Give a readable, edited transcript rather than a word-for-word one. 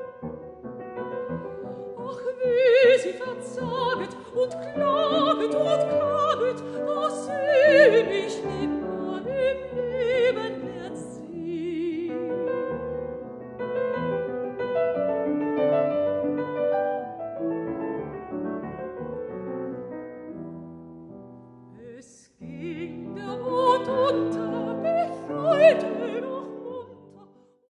Ach, wie sie verzaget und klaget, dass sie mich lieb